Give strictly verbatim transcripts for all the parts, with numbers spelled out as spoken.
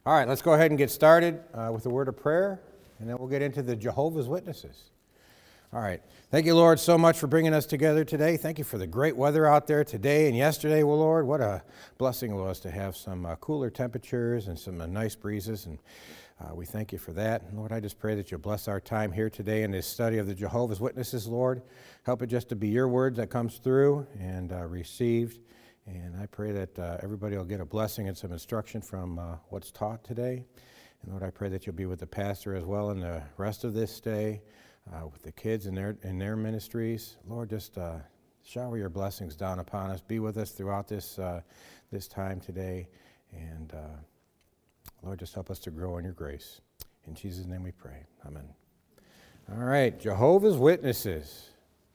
All right, let's go ahead and get started uh, with a word of prayer, and then we'll get into the Jehovah's Witnesses. All right. Thank you, Lord, so much for bringing us together today. Thank you for the great weather out there today and yesterday, well, Lord. What a blessing it was to have some uh, cooler temperatures and some uh, nice breezes, and uh, we thank you for that. And Lord, I just pray that you'll bless our time here today in this study of the Jehovah's Witnesses, Lord. Help it just to be your word that comes through and uh, received. And I pray that uh, everybody will get a blessing and some instruction from uh, what's taught today. And Lord, I pray that you'll be with the pastor as well in the rest of this day, uh, with the kids in their in their ministries. Lord, just uh, shower your blessings down upon us. Be with us throughout this uh, this time today. And uh, Lord, just help us to grow in your grace. In Jesus' name we pray. Amen. All right, Jehovah's Witnesses.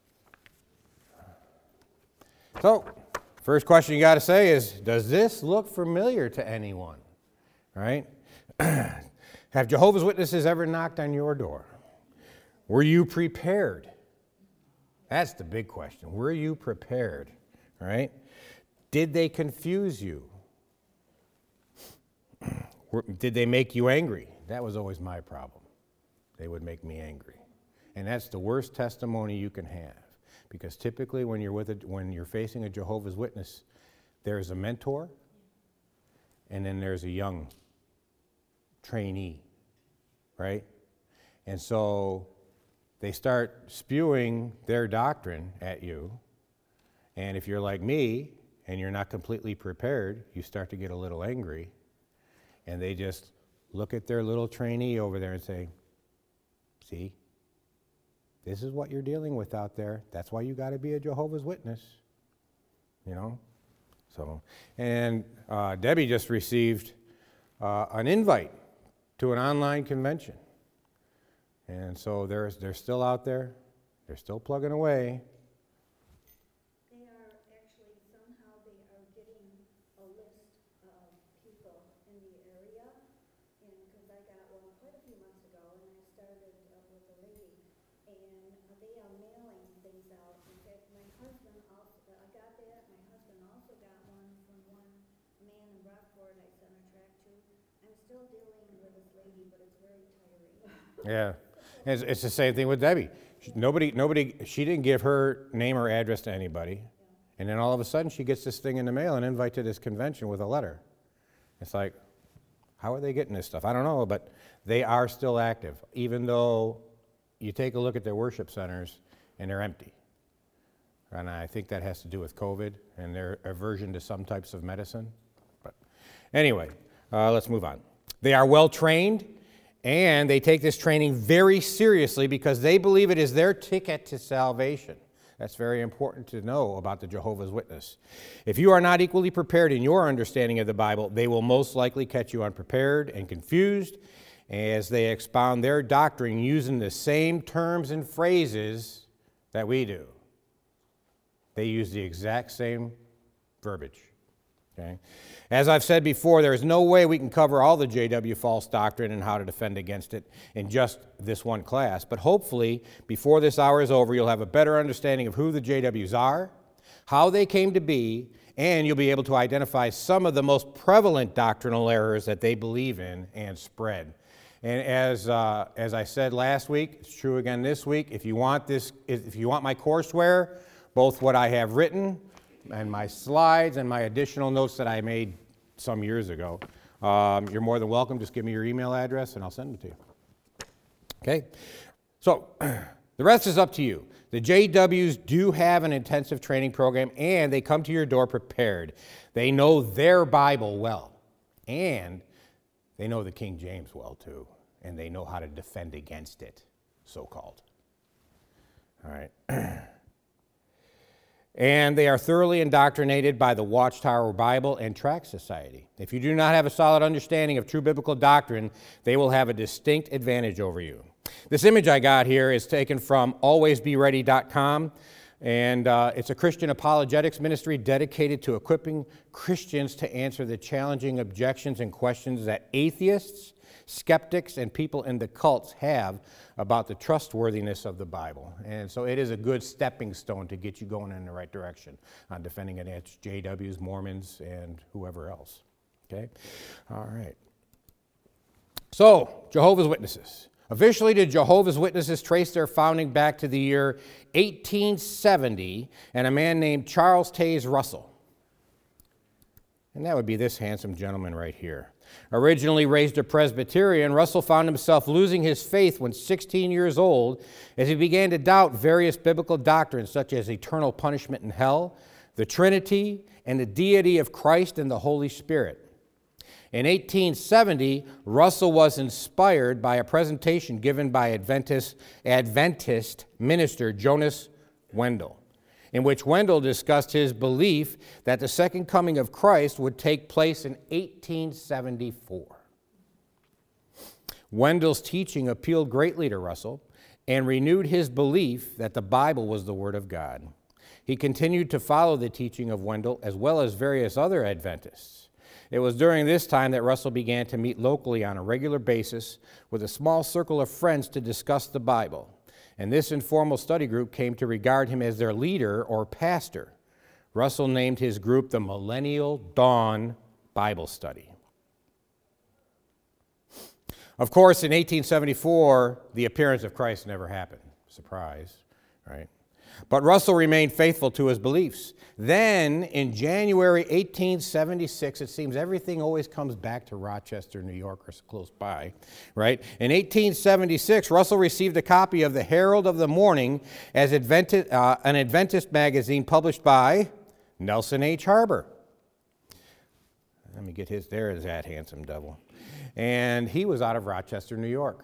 So, first question you got to say is, does this look familiar to anyone? Right? Have Jehovah's Witnesses ever knocked on your door? Were you prepared? That's the big question. Were you prepared? Right? Did they confuse you? Did they make you angry? That was always my problem. They would make me angry. And that's the worst testimony you can have. Because typically when you're with a, when you're facing a Jehovah's Witness, there's a mentor, and then there's a young trainee, right? And so they start spewing their doctrine at you, and if you're like me and you're not completely prepared, you start to get a little angry, and they just look at their little trainee over there and say, see? This is what you're dealing with out there. That's why you got to be a Jehovah's Witness, you know. So, and uh, Debbie just received uh, an invite to an online convention, and so they're they're still out there. They're still plugging away. They are actually somehow they are getting a list of people in the area, and because I got one quite a few months ago, and I started uh, with a lady. And they are mailing things out. In fact, my husband also, I got that. My husband also got one from one man in Rockport I sent a track to. I'm still dealing with this lady, but it's very tiring. Yeah, it's, it's the same thing with Debbie. She, nobody, nobody, she didn't give her name or address to anybody. Yeah. And then all of a sudden she gets this thing in the mail, an invite to this convention with a letter. It's like, how are they getting this stuff? I don't know, but they are still active, even though you take a look at their worship centers, and they're empty. And I think that has to do with COVID and their aversion to some types of medicine. But anyway, uh, let's move on. They are well trained, and they take this training very seriously because they believe it is their ticket to salvation. That's very important to know about the Jehovah's Witness. If you are not equally prepared in your understanding of the Bible, they will most likely catch you unprepared and confused, as they expound their doctrine using the same terms and phrases that we do. They use the exact same verbiage. Okay? As I've said before, there is no way we can cover all the J W false doctrine and how to defend against it in just this one class, but hopefully, before this hour is over, you'll have a better understanding of who the J Ws are, how they came to be, and you'll be able to identify some of the most prevalent doctrinal errors that they believe in and spread. And as uh, as I said last week, it's true again this week. If you want this, if you want my courseware, both what I have written and my slides and my additional notes that I made some years ago, um, you're more than welcome. Just give me your email address and I'll send it to you. Okay. So the rest is up to you. The J Ws do have an intensive training program, and they come to your door prepared. They know their Bible well, and they know the King James well, too, and they know how to defend against it, so-called. All right. And they are thoroughly indoctrinated by the Watchtower Bible and Tract Society. If you do not have a solid understanding of true biblical doctrine, they will have a distinct advantage over you. This image I got here is taken from always be ready dot com. And uh, it's a Christian apologetics ministry dedicated to equipping Christians to answer the challenging objections and questions that atheists, skeptics, and people in the cults have about the trustworthiness of the Bible. And so it is a good stepping stone to get you going in the right direction on defending against J Ws, Mormons, and whoever else. Okay? All right. So, Jehovah's Witnesses. Officially, the Jehovah's Witnesses trace their founding back to the year eighteen seventy and a man named Charles Taze Russell. And that would be this handsome gentleman right here. Originally raised a Presbyterian, Russell found himself losing his faith when sixteen years old as he began to doubt various biblical doctrines such as eternal punishment in hell, the Trinity, and the deity of Christ and the Holy Spirit. In eighteen seventy, Russell was inspired by a presentation given by Adventist, Adventist minister Jonas Wendell, in which Wendell discussed his belief that the second coming of Christ would take place in eighteen seventy-four. Wendell's teaching appealed greatly to Russell and renewed his belief that the Bible was the Word of God. He continued to follow the teaching of Wendell as well as various other Adventists. It was during this time that Russell began to meet locally on a regular basis with a small circle of friends to discuss the Bible. And this informal study group came to regard him as their leader or pastor. Russell named his group the Millennial Dawn Bible Study. Of course, in eighteen seventy-four, the appearance of Christ never happened. Surprise, right? But Russell remained faithful to his beliefs. Then, in January eighteen seventy-six, it seems everything always comes back to Rochester, New York, or close by, right? In eighteen seventy-six, Russell received a copy of the Herald of the Morning as Adventist, uh, an Adventist magazine published by Nelson H. Harbor. Let me get his, there is that handsome devil. And he was out of Rochester, New York.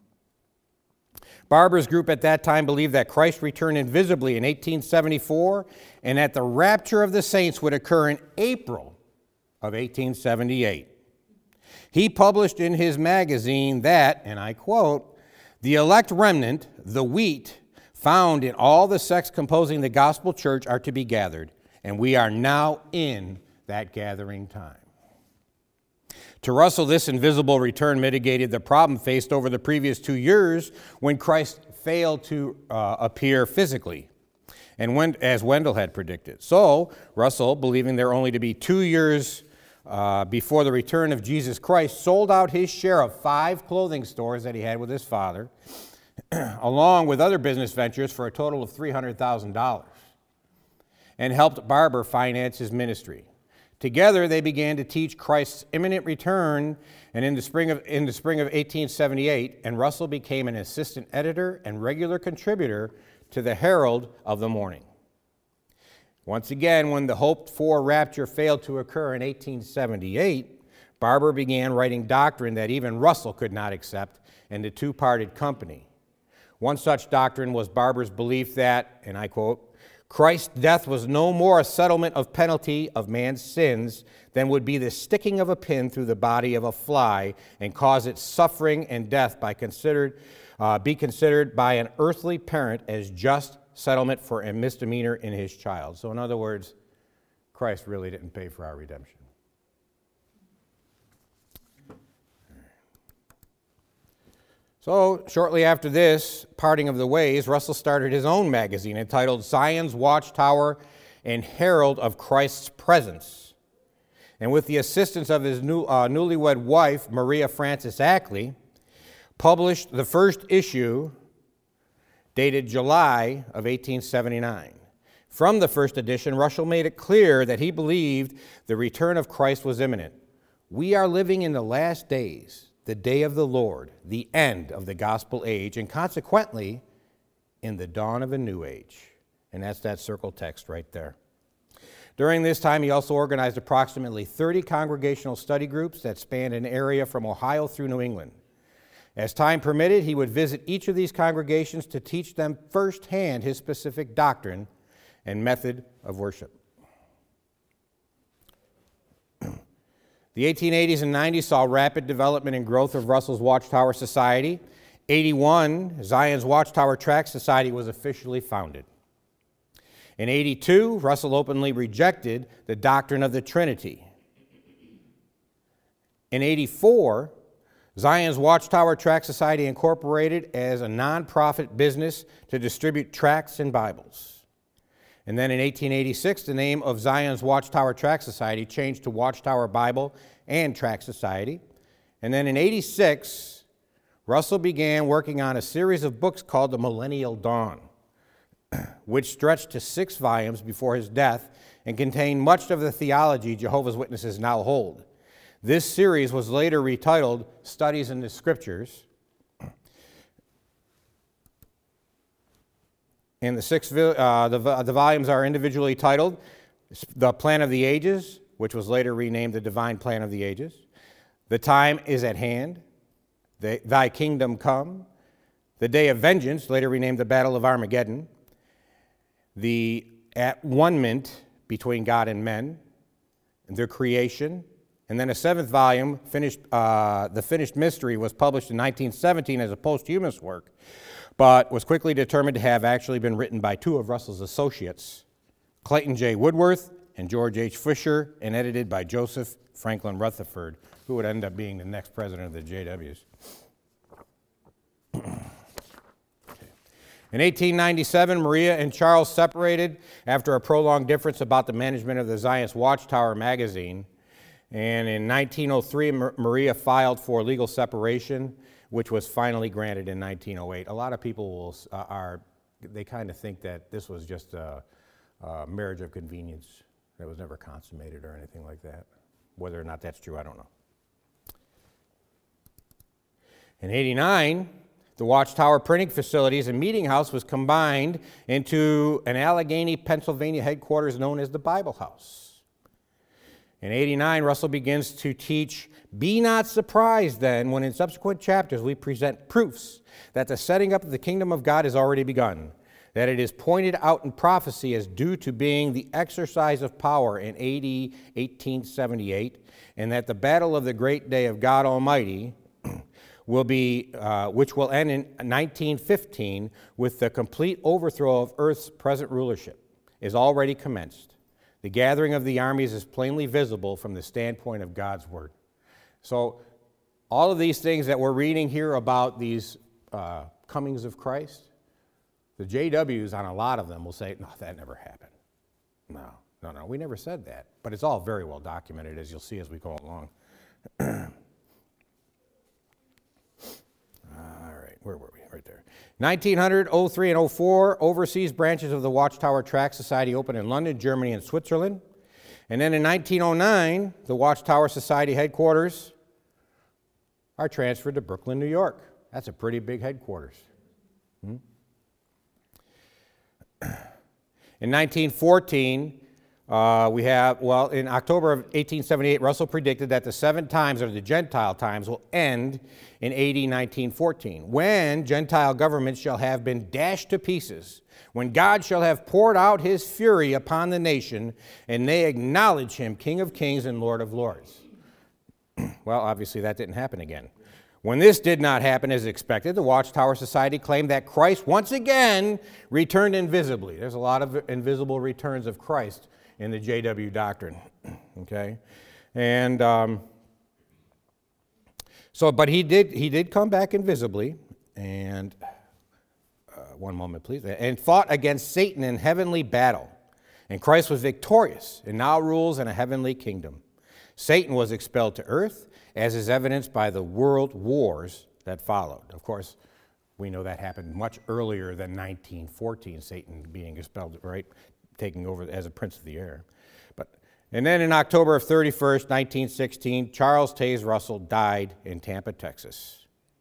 Barber's group at that time believed that Christ returned invisibly in eighteen seventy-four and that the rapture of the saints would occur in April of eighteen seventy-eight. He published in his magazine that, and I quote, "The elect remnant, the wheat, found in all the sects composing the gospel church are to be gathered, and we are now in that gathering time." To Russell, this invisible return mitigated the problem faced over the previous two years when Christ failed to uh, appear physically, and when, as Wendell had predicted. So, Russell, believing there only to be two years uh, before the return of Jesus Christ, sold out his share of five clothing stores that he had with his father, along with other business ventures for a total of three hundred thousand dollars, and helped Barber finance his ministry. Together, they began to teach Christ's imminent return, and in the spring of, in the spring of eighteen seventy-eight, and Russell became an assistant editor and regular contributor to the Herald of the Morning. Once again, when the hoped-for rapture failed to occur in eighteen seventy-eight, Barber began writing doctrine that even Russell could not accept, and the two parted company. One such doctrine was Barber's belief that, and I quote, "Christ's death was no more a settlement of penalty of man's sins than would be the sticking of a pin through the body of a fly and cause its suffering and death by considered, uh, be considered by an earthly parent as just settlement for a misdemeanor in his child." So in other words, Christ really didn't pay for our redemption. So, shortly after this parting of the ways, Russell started his own magazine entitled Zion's Watchtower and Herald of Christ's Presence. And with the assistance of his new, uh, newlywed wife, Maria Frances Ackley, published the first issue dated July of eighteen seventy-nine. From the first edition, Russell made it clear that he believed the return of Christ was imminent. "We are living in the last days, the day of the Lord, the end of the gospel age, and consequently, in the dawn of a new age." And that's that circle text right there. During this time, he also organized approximately thirty congregational study groups that spanned an area from Ohio through New England. As time permitted, he would visit each of these congregations to teach them firsthand his specific doctrine and method of worship. The eighteen eighties and nineties saw rapid development and growth of Russell's Watchtower Society. eighty-one, Zion's Watchtower Tract Society was officially founded. In eighty-two, Russell openly rejected the doctrine of the Trinity. In eighty-four, Zion's Watchtower Tract Society incorporated as a nonprofit business to distribute tracts and Bibles. And then in eighteen eighty-six, the name of Zion's Watchtower Tract Society changed to Watchtower Bible and Tract Society. And then in eighty-six, Russell began working on a series of books called The Millennial Dawn, which stretched to six volumes before his death and contained much of the theology Jehovah's Witnesses now hold. This series was later retitled Studies in the Scriptures. And the six uh, the, the volumes are individually titled The Plan of the Ages, which was later renamed The Divine Plan of the Ages. The Time is at Hand. The, Thy Kingdom Come. The Day of Vengeance, later renamed The Battle of Armageddon. The At-One-ment Between God and Men. And Their Creation. And then a seventh volume, finished, uh, The Finished Mystery, was published in nineteen seventeen as a posthumous work, but was quickly determined to have actually been written by two of Russell's associates, Clayton J. Woodworth and George H. Fisher, and edited by Joseph Franklin Rutherford, who would end up being the next president of the J Ws. In eighteen ninety-seven, Maria and Charles separated after a prolonged difference about the management of the Zionist Watchtower magazine. And in nineteen oh three, Maria filed for legal separation, which was finally granted in nineteen oh eight. A lot of people will, uh, are, they kind of think that this was just a, a marriage of convenience that was never consummated or anything like that. Whether or not that's true, I don't know. In eighty-nine, the Watchtower printing facilities and meeting house was combined into an Allegheny, Pennsylvania headquarters known as the Bible House. In eighty-nine, Russell begins to teach, "Be not surprised then when in subsequent chapters we present proofs that the setting up of the kingdom of God has already begun, that it is pointed out in prophecy as due to being the exercise of power in A D eighteen seventy-eight, and that the battle of the great day of God Almighty will be, uh, which will end in nineteen fifteen with the complete overthrow of earth's present rulership, is already commenced. The gathering of the armies is plainly visible from the standpoint of God's word." So all of these things that we're reading here about these uh, comings of Christ, the J Ws on a lot of them will say, no, that never happened. No, no, no, we never said that. But it's all very well documented, as you'll see as we go along. All right, where were we? Right there. nineteen hundred, oh three, and oh four, overseas branches of the Watchtower Tract Society opened in London, Germany, and Switzerland. And then in nineteen oh nine, the Watchtower Society headquarters are transferred to Brooklyn, New York. That's a pretty big headquarters. Hmm? In nineteen fourteen, uh, we have, well, in October of eighteen seventy-eight, Russell predicted that the seven times, or the Gentile times, will end in A D nineteen fourteen, when Gentile governments shall have been dashed to pieces, when God shall have poured out his fury upon the nation, and they acknowledge him King of kings and Lord of lords. Well, obviously that didn't happen again. When this did not happen as expected, the Watchtower Society claimed that Christ once again returned invisibly. There's a lot of invisible returns of Christ in the J W doctrine, okay? And um, so, but he did, he did come back invisibly, and uh, one moment, please, and fought against Satan in heavenly battle. And Christ was victorious and now rules in a heavenly kingdom. Satan was expelled to earth, as is evidenced by the world wars that followed. Of course, we know that happened much earlier than nineteen fourteen, Satan being expelled, right, taking over as a prince of the air. But, and then in October of thirty-first, nineteen sixteen, Charles Taze Russell died in Tampa, Texas.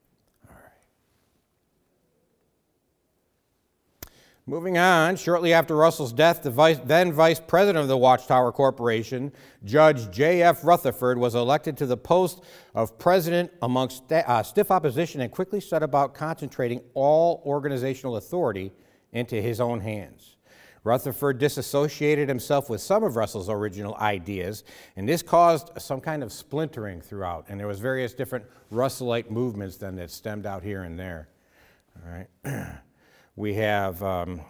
Moving on, shortly after Russell's death, the vice, then vice president of the Watchtower Corporation, Judge J F Rutherford, was elected to the post of president amongst st- uh, stiff opposition and quickly set about concentrating all organizational authority into his own hands. Rutherford disassociated himself with some of Russell's original ideas, and this caused some kind of splintering throughout, and there was various different Russellite movements then that stemmed out here and there. All right. We have um,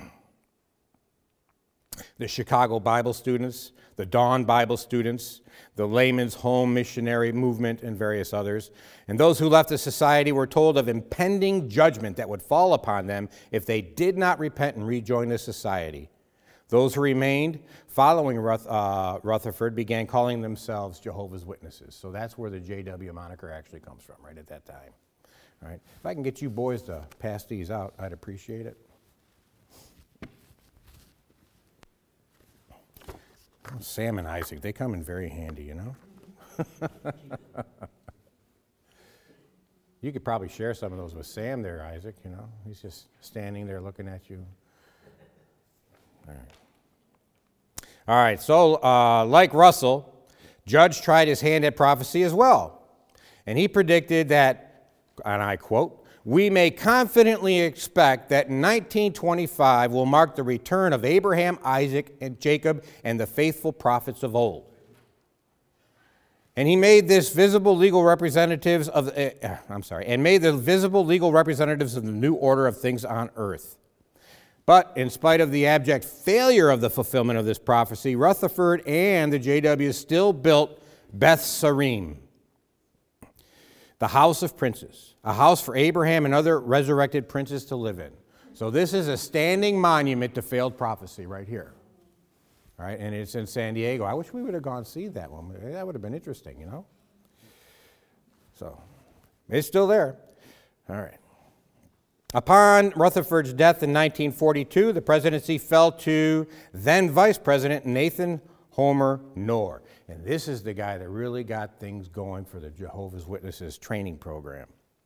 the Chicago Bible students, the Dawn Bible students, the Layman's Home Missionary Movement, and various others. And those who left the society were told of impending judgment that would fall upon them if they did not repent and rejoin the society. Those who remained following Ruth, uh, Rutherford began calling themselves Jehovah's Witnesses. So that's where the J W moniker actually comes from, right at that time. All right. If I can get you boys to pass these out, I'd appreciate it. Sam and Isaac, they come in very handy, you know? You could probably share some of those with Sam there, Isaac, you know? He's just standing there looking at you. All right. All right, so uh, like Russell, Judge tried his hand at prophecy as well. And he predicted that, and I quote, "We may confidently expect that nineteen twenty-five will mark the return of Abraham, Isaac, and Jacob, and the faithful prophets of old." And he made this visible legal representatives of, uh, I'm sorry, and made the visible legal representatives of the new order of things on earth. But in spite of the abject failure of the fulfillment of this prophecy, Rutherford and the J Ws still built Beth Sarim, the house of princes, a house for Abraham and other resurrected princes to live in. So this is a standing monument to failed prophecy right here. All right, and it's in San Diego. I wish we would have gone see that one. That would have been interesting, you know? So, it's still there. All right. Upon Rutherford's death in nineteen forty-two, the presidency fell to then Vice President Nathan Homer Knorr. And this is the guy that really got things going for the Jehovah's Witnesses training program.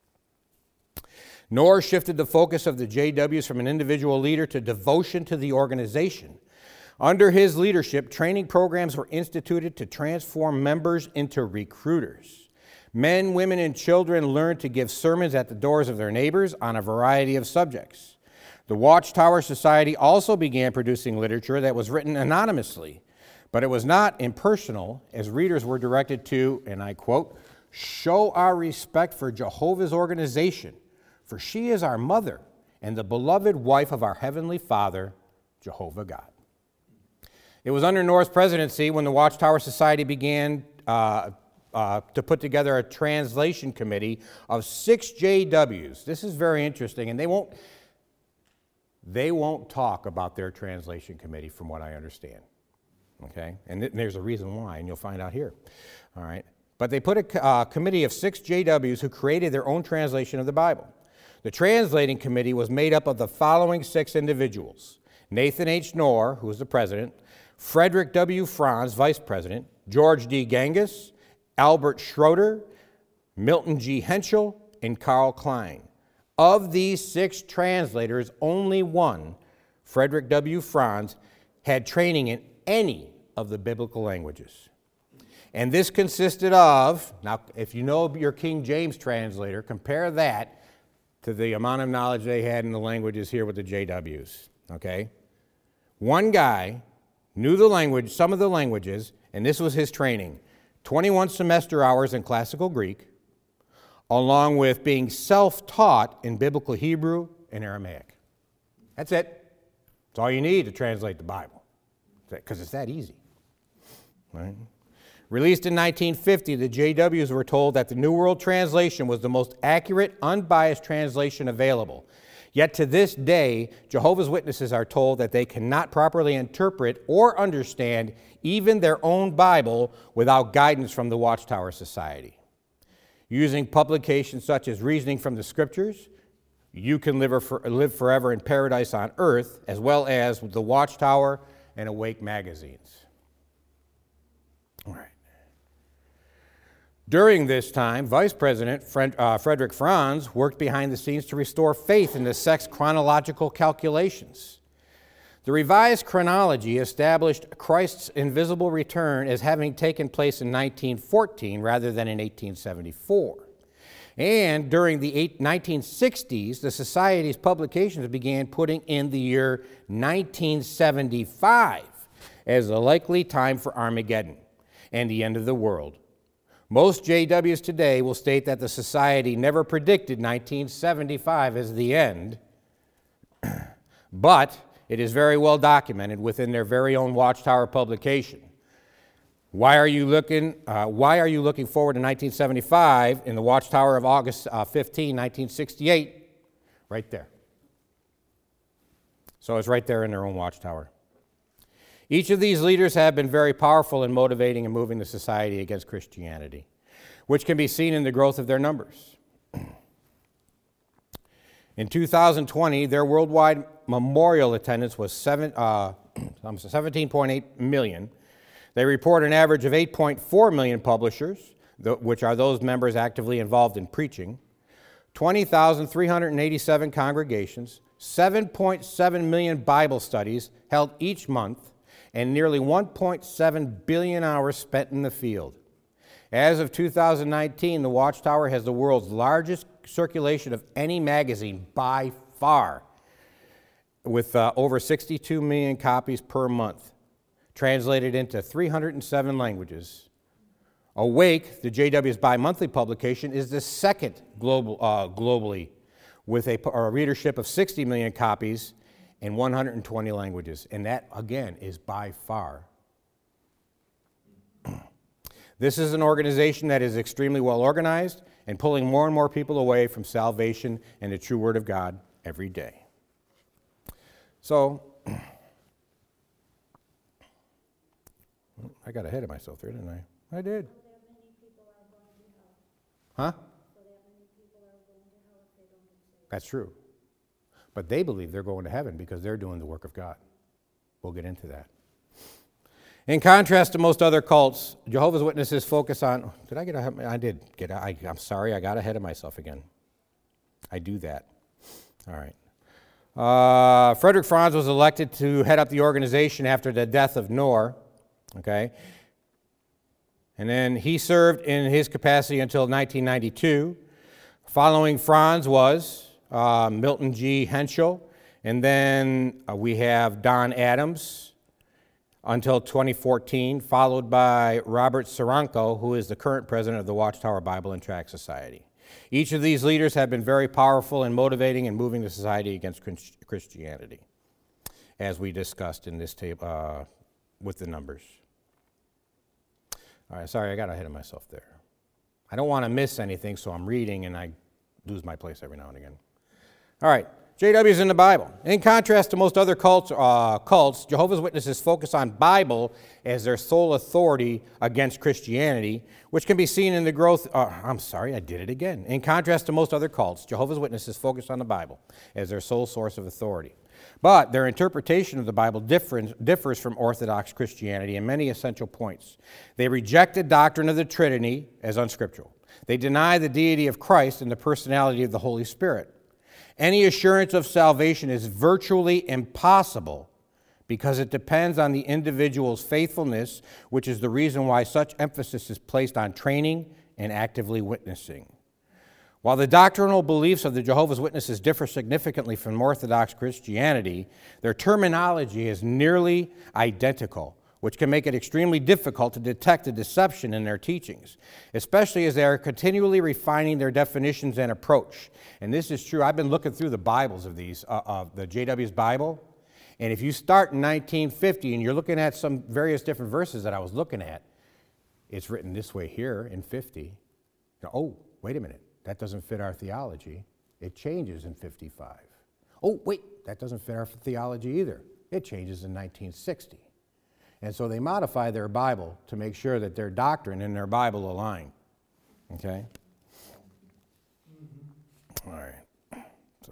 Knorr shifted the focus of the J Ws from an individual leader to devotion to the organization. Under his leadership, training programs were instituted to transform members into recruiters. Men, women, and children learned to give sermons at the doors of their neighbors on a variety of subjects. The Watchtower Society also began producing literature that was written anonymously, but it was not impersonal, as readers were directed to, and I quote, "show our respect for Jehovah's organization, for she is our mother and the beloved wife of our Heavenly Father, Jehovah God." It was under Knorr's presidency when the Watchtower Society began uh, uh, to put together a translation committee of six J Ws. This is very interesting, and they won't, they won't talk about their translation committee from what I understand, okay? And th- there's a reason why, and you'll find out here, all right? But they put a uh, committee of six J Ws who created their own translation of the Bible. The translating committee was made up of the following six individuals: Nathan H. Knorr, who was the president, Frederick W. Franz, vice president, George D. Genghis, Albert Schroeder, Milton G. Henschel, and Carl Klein. Of these six translators, only one, Frederick W. Franz, had training in any of the biblical languages. And this consisted of, now if you know your King James translator, compare that to the amount of knowledge they had in the languages here with the J Ws, okay? One guy knew the language, some of the languages, and this was his training: twenty-one semester hours in classical Greek, along with being self-taught in biblical Hebrew and Aramaic. That's it. That's all you need to translate the Bible, because it's that easy. Right? Released in nineteen fifty, the J Ws were told that the New World Translation was the most accurate, unbiased translation available. Yet to this day, Jehovah's Witnesses are told that they cannot properly interpret or understand even their own Bible without guidance from the Watchtower Society. Using publications such as Reasoning from the Scriptures, You Can Live, for, live Forever in Paradise on Earth, as well as the Watchtower and Awake magazines. All right. During this time, Vice President Fred, uh, Frederick Franz worked behind the scenes to restore faith into sex chronological calculations. The revised chronology established Christ's invisible return as having taken place in nineteen fourteen rather than in eighteen seventy-four. And during the nineteen sixties, the Society's publications began putting in the year nineteen seventy-five as a likely time for Armageddon and the end of the world. Most J Ws today will state that the Society never predicted nineteen seventy-five as the end, but it is very well documented within their very own Watchtower publication. Why are you looking, uh, why are you looking forward to nineteen seventy-five in the Watchtower of August uh, fifteenth, nineteen sixty-eight? Right there. So it's right there in their own Watchtower. Each of these leaders have been very powerful in motivating and moving the society against Christianity, which can be seen in the growth of their numbers. In two thousand twenty, their worldwide memorial attendance was seven, uh, seventeen point eight million. They report an average of eight point four million publishers, which are those members actively involved in preaching, twenty thousand three hundred eighty-seven congregations, seven point seven million Bible studies held each month, and nearly one point seven billion hours spent in the field. As of two thousand nineteen, the Watchtower has the world's largest circulation of any magazine by far, with uh, over sixty-two million copies per month, translated into three hundred seven languages. Awake, the J W's bi-monthly publication, is the second global, uh, globally, with a, a readership of sixty million copies in one hundred twenty languages. And that, again, is by far. This is an organization that is extremely well organized and pulling more and more people away from salvation and the true Word of God every day. So, I got ahead of myself there, didn't I? I did. Huh? That's true. But they believe they're going to heaven because they're doing the work of God. We'll get into that. In contrast to most other cults, Jehovah's Witnesses focus on, did I get ahead? I did get, I, I'm sorry, I got ahead of myself again. I do that. All right. Uh, Frederick Franz was elected to head up the organization after the death of Knorr, okay? And then he served in his capacity until nineteen ninety-two. Following Franz was uh, Milton G. Henschel, and then uh, we have Don Adams until twenty fourteen, followed by Robert Saranko, who is the current president of the Watchtower Bible and Tract Society. Each of these leaders have been very powerful in motivating and moving the society against Christianity, as we discussed in this table uh, with the numbers. All right, sorry, I got ahead of myself there. I don't want to miss anything, so I'm reading and I lose my place every now and again. All right, J W's in the Bible. In contrast to most other cults, uh, cults, Jehovah's Witnesses focus on Bible as their sole authority against Christianity, which can be seen in the growth, uh, I'm sorry, I did it again. In contrast to most other cults, Jehovah's Witnesses focus on the Bible as their sole source of authority. But their interpretation of the Bible differs, differs from Orthodox Christianity in many essential points. They reject the doctrine of the Trinity as unscriptural. They deny the deity of Christ and the personality of the Holy Spirit. Any assurance of salvation is virtually impossible because it depends on the individual's faithfulness, which is the reason why such emphasis is placed on training and actively witnessing. While the doctrinal beliefs of the Jehovah's Witnesses differ significantly from Orthodox Christianity, their terminology is nearly identical, which can make it extremely difficult to detect the deception in their teachings, especially as they are continually refining their definitions and approach. And this is true. I've been looking through the Bibles of these, uh, of the J W's Bible, and if you start in nineteen fifty and you're looking at some various different verses that I was looking at, it's written this way here in fifty. Oh, wait a minute. That doesn't fit our theology. It changes in fifty-five. Oh, wait, that doesn't fit our theology either. It changes in nineteen sixty. And so they modify their Bible to make sure that their doctrine and their Bible align. Okay? All right. So,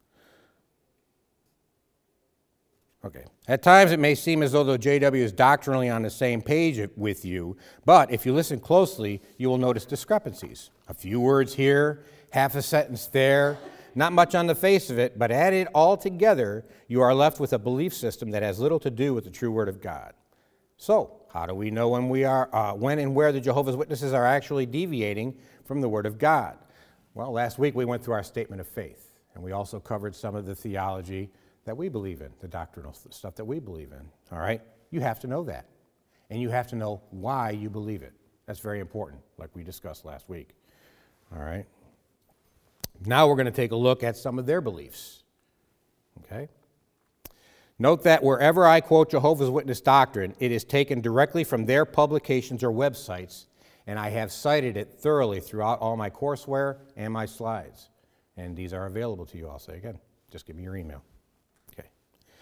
okay. At times it may seem as though the J W is doctrinally on the same page with you, but if you listen closely, you will notice discrepancies. A few words here, half a sentence there, not much on the face of it, but add it all together, you are left with a belief system that has little to do with the true Word of God. So, how do we know when we are, uh, when and where the Jehovah's Witnesses are actually deviating from the Word of God? Well, last week we went through our statement of faith, and we also covered some of the theology that we believe in, the doctrinal stuff that we believe in, all right? You have to know that, and you have to know why you believe it. That's very important, like we discussed last week, all right? Now we're going to take a look at some of their beliefs, okay? Note that wherever I quote Jehovah's Witness doctrine, it is taken directly from their publications or websites, and I have cited it thoroughly throughout all my courseware and my slides. And these are available to you, I'll say again. Just give me your email. Okay.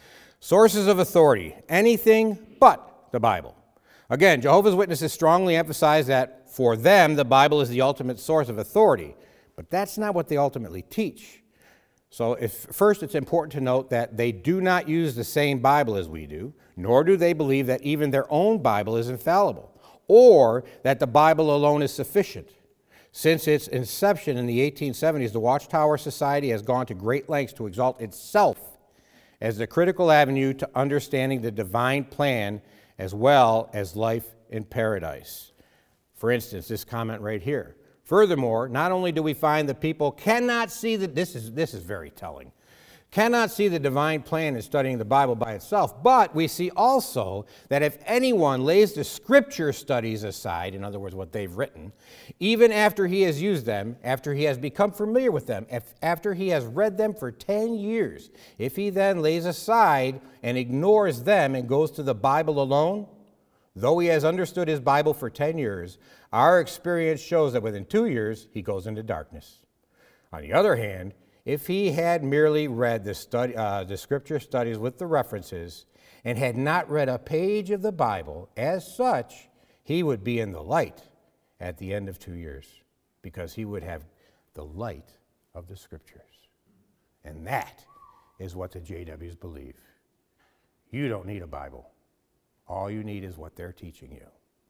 Sources of authority, anything but the Bible. Again, Jehovah's Witnesses strongly emphasize that for them, the Bible is the ultimate source of authority, but that's not what they ultimately teach. So if, first, it's important to note that they do not use the same Bible as we do, nor do they believe that even their own Bible is infallible, or that the Bible alone is sufficient. Since its inception in the eighteen seventies, the Watchtower Society has gone to great lengths to exalt itself as the critical avenue to understanding the divine plan as well as life in paradise. For instance, this comment right here. Furthermore, not only do we find that people cannot see that, this is, this is very telling, cannot see the divine plan in studying the Bible by itself, but we see also that if anyone lays the scripture studies aside, in other words, what they've written, even after he has used them, after he has become familiar with them, if, after he has read them for ten years, if he then lays aside and ignores them and goes to the Bible alone, though he has understood his Bible for ten years, our experience shows that within two years, he goes into darkness. On the other hand, if he had merely read the, study, uh, the scripture studies with the references and had not read a page of the Bible, as such, he would be in the light at the end of two years because he would have the light of the scriptures. And that is what the J Ws believe. You don't need a Bible. All you need is what they're teaching you.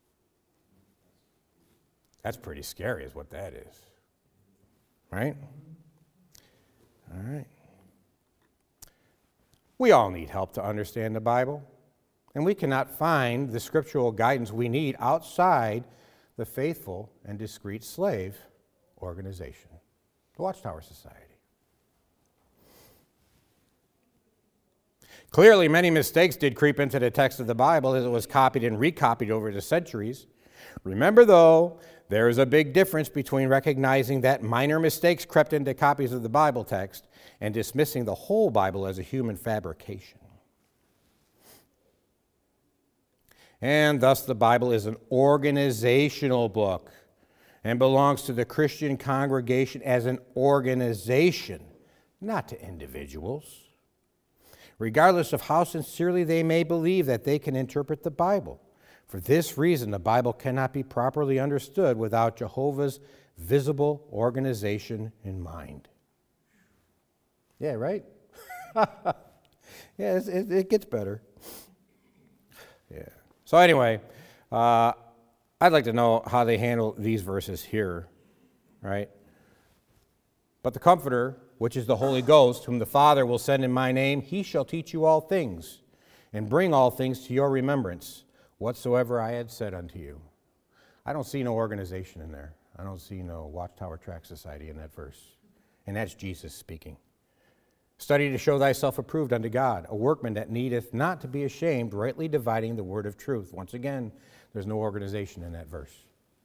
That's pretty scary is what that is. Right? All right. We all need help to understand the Bible, and we cannot find the scriptural guidance we need outside the faithful and discreet slave organization, the Watchtower Society. Clearly, many mistakes did creep into the text of the Bible as it was copied and recopied over the centuries. Remember, though, there is a big difference between recognizing that minor mistakes crept into copies of the Bible text and dismissing the whole Bible as a human fabrication. And thus, the Bible is an organizational book and belongs to the Christian congregation as an organization, not to individuals. Regardless of how sincerely they may believe that they can interpret the Bible. For this reason, the Bible cannot be properly understood without Jehovah's visible organization in mind. Yeah, right? yeah, it, it gets better. Yeah. So anyway, uh, I'd like to know how they handle these verses here, right? But the Comforter, which is the Holy Ghost, whom the Father will send in my name, he shall teach you all things, and bring all things to your remembrance, whatsoever I had said unto you. I don't see no organization in there. I don't see no Watchtower Tract Society in that verse. And that's Jesus speaking. Study to show thyself approved unto God, a workman that needeth not to be ashamed, rightly dividing the word of truth. Once again, there's no organization in that verse.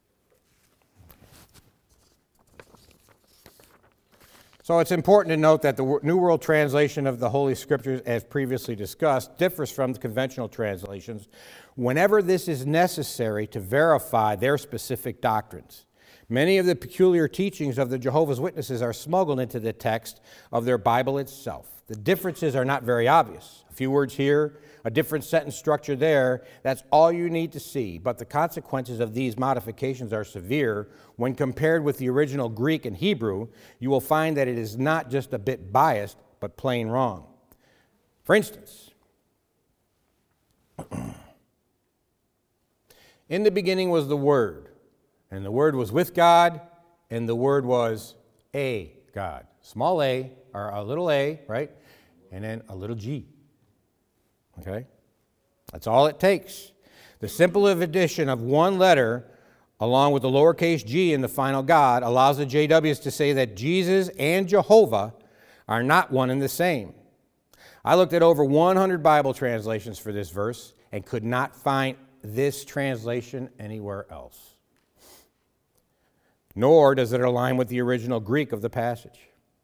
So it's important to note that the New World Translation of the Holy Scriptures, as previously discussed, differs from the conventional translations whenever this is necessary to verify their specific doctrines. Many of the peculiar teachings of the Jehovah's Witnesses are smuggled into the text of their Bible itself. The differences are not very obvious. A few words here, a different sentence structure there, that's all you need to see. But the consequences of these modifications are severe. When compared with the original Greek and Hebrew, you will find that it is not just a bit biased, but plain wrong. For instance, in the beginning was the Word, and the Word was with God, and the Word was a God. Small a, or a little a, right? And then a little g. Okay? That's all it takes. The simple addition of one letter along with the lowercase g in the final God allows the J Ws to say that Jesus and Jehovah are not one and the same. I looked at over one hundred Bible translations for this verse and could not find this translation anywhere else. Nor does it align with the original Greek of the passage.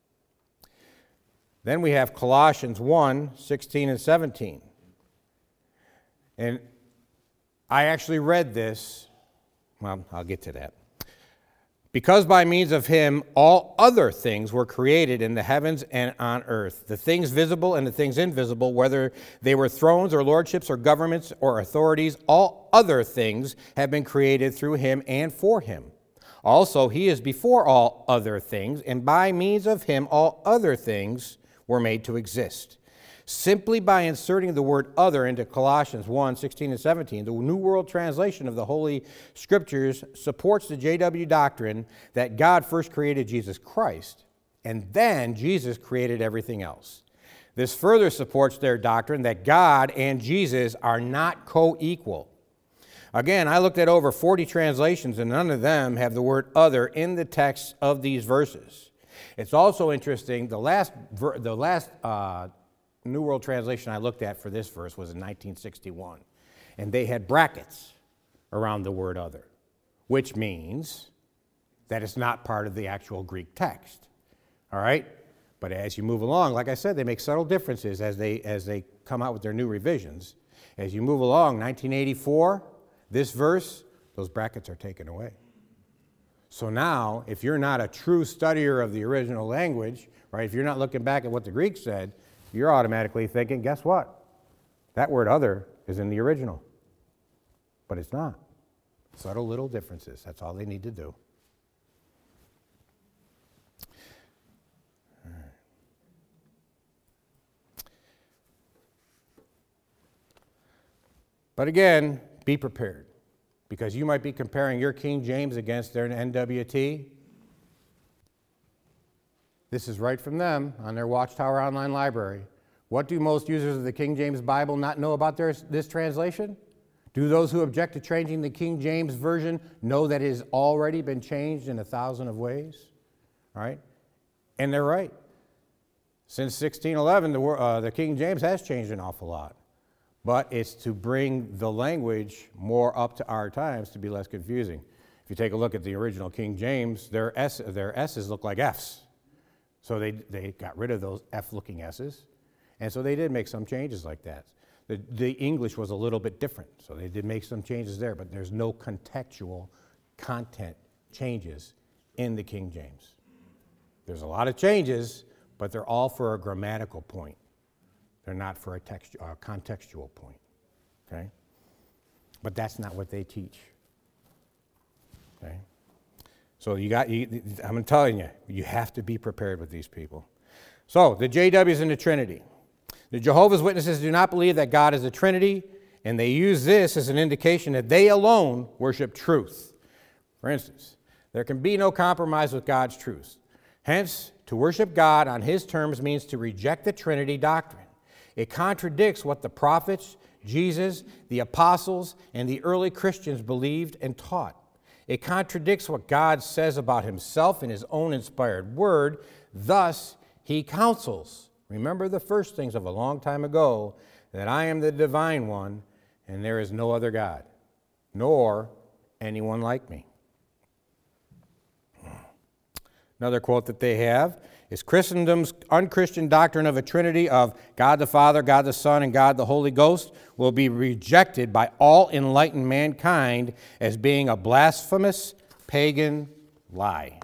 Then we have Colossians one, sixteen and seventeen. And I actually read this, well, I'll get to that. Because by means of him all other things were created in the heavens and on earth, the things visible and the things invisible, whether they were thrones or lordships or governments or authorities, all other things have been created through him and for him. Also, he is before all other things, and by means of him all other things were made to exist. Simply by inserting the word other into Colossians one, sixteen and seventeen, the New World Translation of the Holy Scriptures supports the J W doctrine that God first created Jesus Christ, and then Jesus created everything else. This further supports their doctrine that God and Jesus are not co-equal. Again, I looked at over forty translations, and none of them have the word other in the text of these verses. It's also interesting, the last, ver- the last uh, New World Translation I looked at for this verse was in nineteen sixty-one, and they had brackets around the word other, which means that it's not part of the actual Greek text, all right? But as you move along, like I said, they make subtle differences as they, as they come out with their new revisions. As you move along, nineteen eighty-four, this verse, those brackets are taken away. So now, if you're not a true studier of the original language, right, if you're not looking back at what the Greek said, you're automatically thinking, guess what? That word other is in the original. But it's not. Subtle little differences. That's all they need to do. All right. But again, be prepared, because you might be comparing your King James against their N W T. This is right from them on their Watchtower Online Library. What do most users of the King James Bible not know about their, this translation? Do those who object to changing the King James Version know that it has already been changed in a thousand of ways? All right? And they're right. Since sixteen eleven, the, uh, the King James has changed an awful lot. But it's to bring the language more up to our times to be less confusing. If you take a look at the original King James, their, S, their S's look like F's. So they, they got rid of those F-looking S's. And so they did make some changes like that. The, the English was a little bit different, so they did make some changes there, but there's no contextual content changes in the King James. There's a lot of changes, but they're all for a grammatical point. They're not for a text, uh, contextual point, okay? But that's not what they teach, okay? So you got, you, I'm telling you, you have to be prepared with these people. So the J Ws in the Trinity. The Jehovah's Witnesses do not believe that God is a Trinity, and they use this as an indication that they alone worship truth. For instance, there can be no compromise with God's truth. Hence, to worship God on his terms means to reject the Trinity doctrine. It contradicts what the prophets, Jesus, the apostles, and the early Christians believed and taught. It contradicts what God says about himself in his own inspired word. Thus, he counsels, remember the first things of a long time ago, that I am the divine one, and there is no other God, nor anyone like me. Another quote that they have is Christendom's unchristian doctrine of a trinity of God the Father, God the Son, and God the Holy Ghost will be rejected by all enlightened mankind as being a blasphemous pagan lie.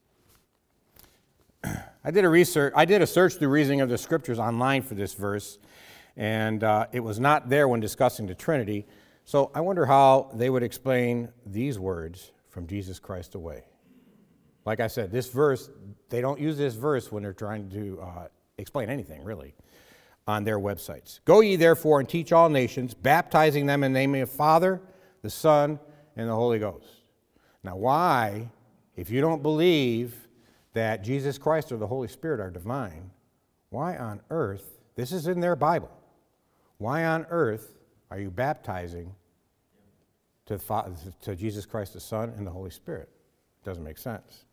I did a research. I did a search through Reasoning of the Scriptures online for this verse, and uh, it was not there when discussing the Trinity. So I wonder how they would explain these words from Jesus Christ away. Like I said, this verse, they don't use this verse when they're trying to uh, explain anything, really, on their websites. Go ye therefore and teach all nations, baptizing them in the name of the Father, the Son, and the Holy Ghost. Now why, if you don't believe that Jesus Christ or the Holy Spirit are divine, why on earth, this is in their Bible, why on earth are you baptizing to, to Jesus Christ the Son and the Holy Spirit? It doesn't make sense.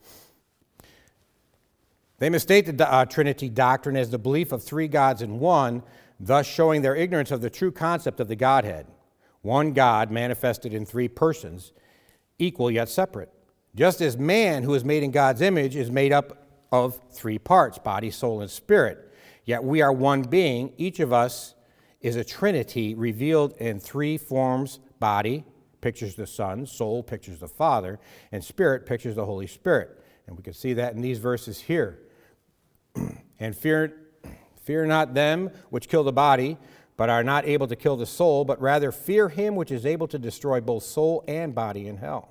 They mistake the uh, Trinity doctrine as the belief of three gods in one, thus showing their ignorance of the true concept of the Godhead. One God manifested in three persons, equal yet separate. Just as man, who is made in God's image, is made up of three parts, body, soul, and spirit. Yet we are one being. Each of us is a trinity revealed in three forms, body, pictures the Son, soul pictures the Father, and spirit pictures the Holy Spirit. And we can see that in these verses here. And fear, fear not them which kill the body, but are not able to kill the soul, but rather fear him which is able to destroy both soul and body in hell.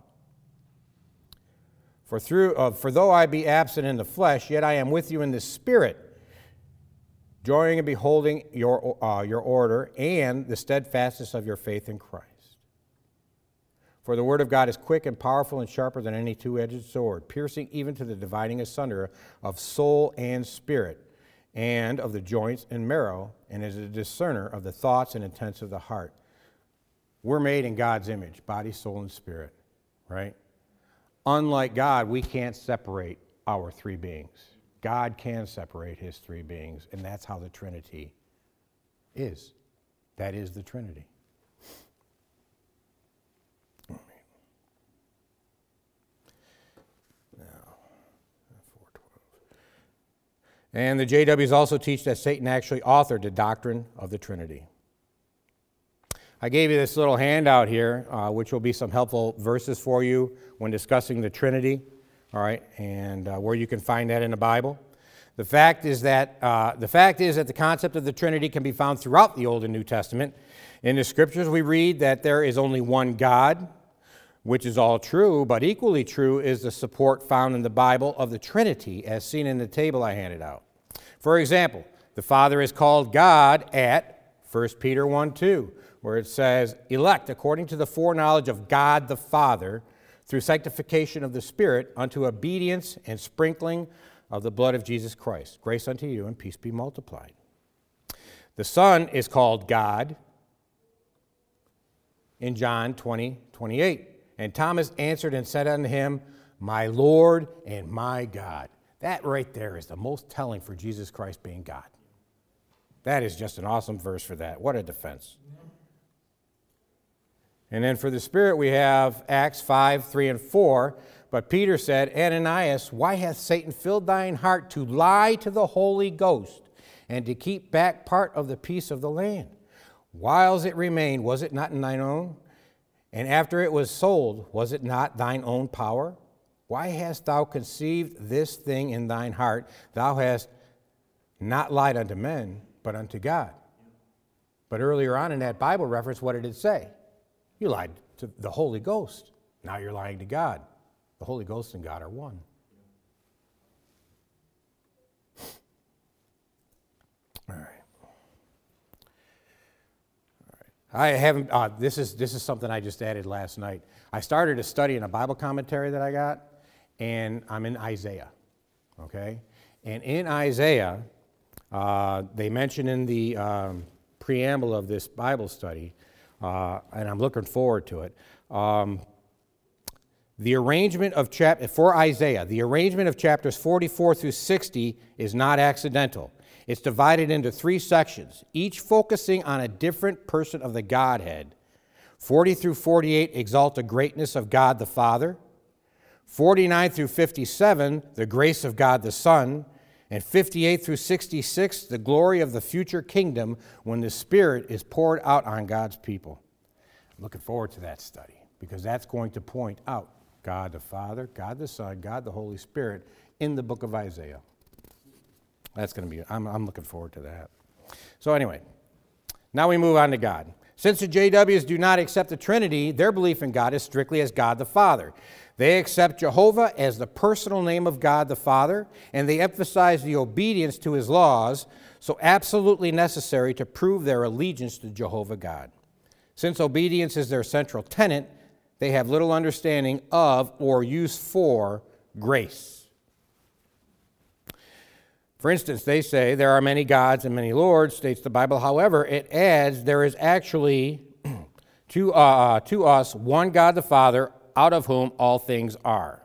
For, through, uh, for though I be absent in the flesh, yet I am with you in the spirit, joying and beholding your, uh, your order and the steadfastness of your faith in Christ. For the word of God is quick and powerful and sharper than any two-edged sword, piercing even to the dividing asunder of soul and spirit, and of the joints and marrow, and is a discerner of the thoughts and intents of the heart. We're made in God's image, body, soul, and spirit, right? Unlike God, we can't separate our three beings. God can separate his three beings, and that's how the Trinity is. That is the Trinity. And the J Ws also teach that Satan actually authored the doctrine of the Trinity. I gave you this little handout here, uh, which will be some helpful verses for you when discussing the Trinity, all right, and uh, where you can find that in the Bible. The fact is that uh, the fact is that the concept of the Trinity can be found throughout the Old and New Testament. In the Scriptures, we read that there is only one God, which is all true, but equally true is the support found in the Bible of the Trinity, as seen in the table I handed out. For example, the Father is called God at First Peter one two, where it says, elect according to the foreknowledge of God the Father, through sanctification of the Spirit, unto obedience and sprinkling of the blood of Jesus Christ. Grace unto you and peace be multiplied. The Son is called God in John twenty twenty-eight. And Thomas answered and said unto him, my Lord and my God. That right there is the most telling for Jesus Christ being God. That is just an awesome verse for that. What a defense. And then for the Spirit we have Acts five, three, and four. But Peter said, Ananias, why hath Satan filled thine heart to lie to the Holy Ghost and to keep back part of the peace of the land? Whiles it remained, was it not in thine own? And after it was sold, was it not thine own power? Why hast thou conceived this thing in thine heart? Thou hast not lied unto men, but unto God. But earlier on in that Bible reference, what did it say? You lied to the Holy Ghost. Now you're lying to God. The Holy Ghost and God are one. All right. I haven't, uh, this is this is something I just added last night. I started a study in a Bible commentary that I got, and I'm in Isaiah, okay? And in Isaiah, uh, they mention in the um, preamble of this Bible study, uh, and I'm looking forward to it, um, the arrangement of chap for Isaiah, the arrangement of chapters forty-four through sixty is not accidental. It's divided into three sections, each focusing on a different person of the Godhead. forty through forty-eight exalt the greatness of God the Father. forty-nine through fifty-seven, the grace of God the Son. And fifty-eight through sixty-six, the glory of the future kingdom when the Spirit is poured out on God's people. I'm looking forward to that study because that's going to point out God the Father, God the Son, God the Holy Spirit in the book of Isaiah. That's going to be, I'm, I'm looking forward to that. So anyway, now we move on to God. Since the J Ws do not accept the Trinity, their belief in God is strictly as God the Father. They accept Jehovah as the personal name of God the Father, and they emphasize the obedience to his laws, so absolutely necessary to prove their allegiance to Jehovah God. Since obedience is their central tenet, they have little understanding of or use for grace. For instance, they say there are many gods and many lords, states the Bible. However, it adds there is actually to, uh, to us one God the Father, out of whom all things are.